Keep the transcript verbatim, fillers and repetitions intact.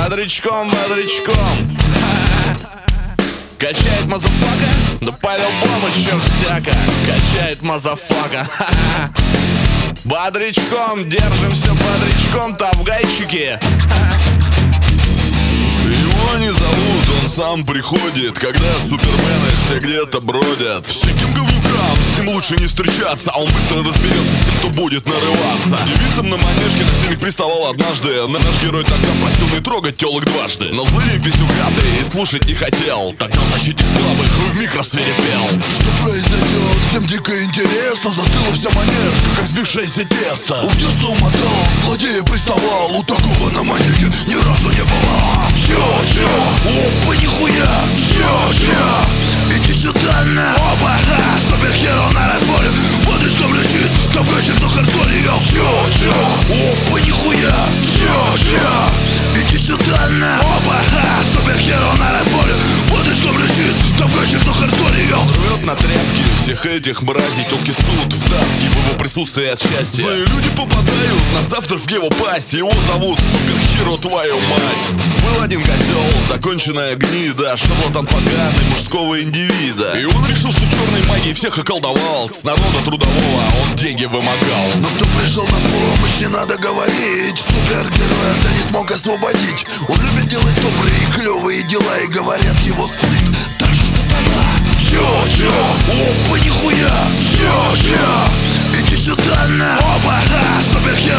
Бодрячком, бодрячком. Качает мазафака? Да по-любому еще всяко. Качает мазафака. Бодрячком, держимся бодрячком, тавгайчики. Его не зовут, он сам приходит, когда супермены все где-то бродят. Всяким говнюкам с ним лучше не встречаться, а он быстро разберется с тем, кто будет нарываться. Девицам на манежке насильник приставал однажды, но наш герой тогда просил не трогать телок дважды. Но злые писюгаты и слушать не хотел, тогда защитник слабых вмиг рассверепел. Что произойдет? Всем дико интересно. Застыла вся манежка, как сбившееся тесто. У детства умотал, злодея приставал. У такого на манежке ни разу не было. Чё-чё? Опа, нихуя! Чё-чё? Иди сюда на! Опа! Ха! Супергерой на разборе! Бодрячком лежит, тавгайчик на хардкоре, йоу! Чё-чё? Опа, нихуя! Чё-чё? Иди сюда на! Опа! Ха! Супергерой на разборе! Бодрячком лежит, тавгайчик на хардкоре, йоу! Рвет на тряпки всех этих мразей, тонкий суд в тапке в его присутствии от счастья. Злые люди попадают на завтра в его пасть. Его зовут Супергерой, твою мать. Был один козел, законченная гнида, шарлатан поганый мужского индивида. И он решил, что черной магией всех околдовал. С народа трудового он деньги вымогал. Но кто пришел на помощь, не надо говорить. Супергероя да не смог освободить. Он любит делать добрые и клевые дела, и говорят, его сыт даже сатана. Чё-чё? Опа, нихуя! Чё-чё? Иди сюда на! Опа! Ха! Супергерой